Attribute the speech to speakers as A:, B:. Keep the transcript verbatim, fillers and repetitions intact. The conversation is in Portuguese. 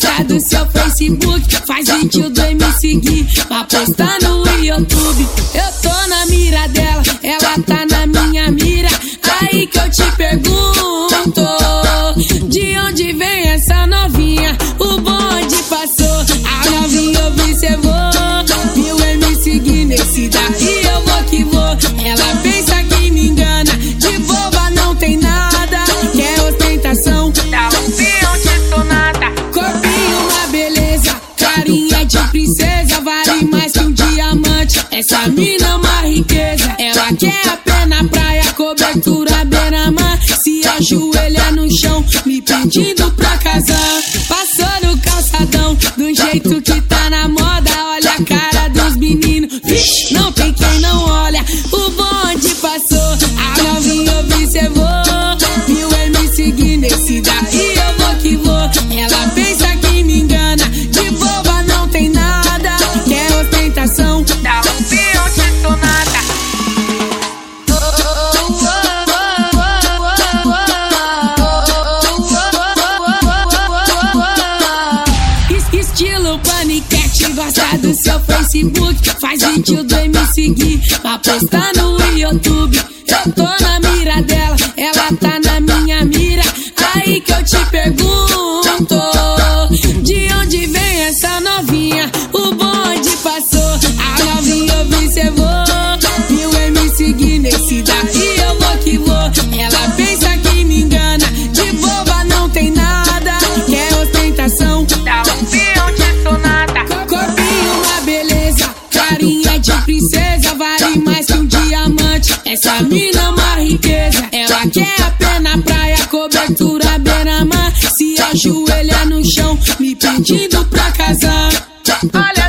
A: gosta do seu Facebook, faz vídeo do me seguir, pra postar no YouTube. Eu tô na mira dela, ela tá na minha mira. Aí que eu te pergunto, de onde vem essa novinha? O bonde passou, a novinha observou, viu eu me seguir nesse daí, eu vou que vou. Ela pensa que me engana, de boba não tem nada, quer ostentação, dá um peão de sonata. Corpinho uma beleza, carinha de princesa, vale mais que um diamante. Essa mina é uma riqueza, ela quer a pé na praia, cobertura beira-mar, se ajoelha no chão, me pedindo pra casar. Passou no calçadão, do jeito que tá na moda, olha a cara dos meninos, vixe, não tem quem não olha. O bonde passou, a novinha observou, viu eu me seguir nesse daí, eu vou que vou. Ela pensa que me engana, de boba não tem nada, quer ostentação, dá um peão de sonata. Estilo paniquete, gosta do seu Facebook, faz vídeo do me seguir, pra postar no YouTube. Eu tô na mira dela, ela tá na minha mira. Aí que eu te pergunto, de onde vem essa novinha? O bonde passou, a novinha observou, viu eu me seguir nesse daí, eu vou que vou. Ela pensa que me engana, de boba não tem nada, quer ostentação, dá um peão de sonata. Corpinho uma beleza, carinha de princesa, vale mais que um diamante. Essa mina é uma riqueza, ela quer a pé na praia, cobertura beira-mar, se ajoelha no chão, me pedindo pra casar. Olha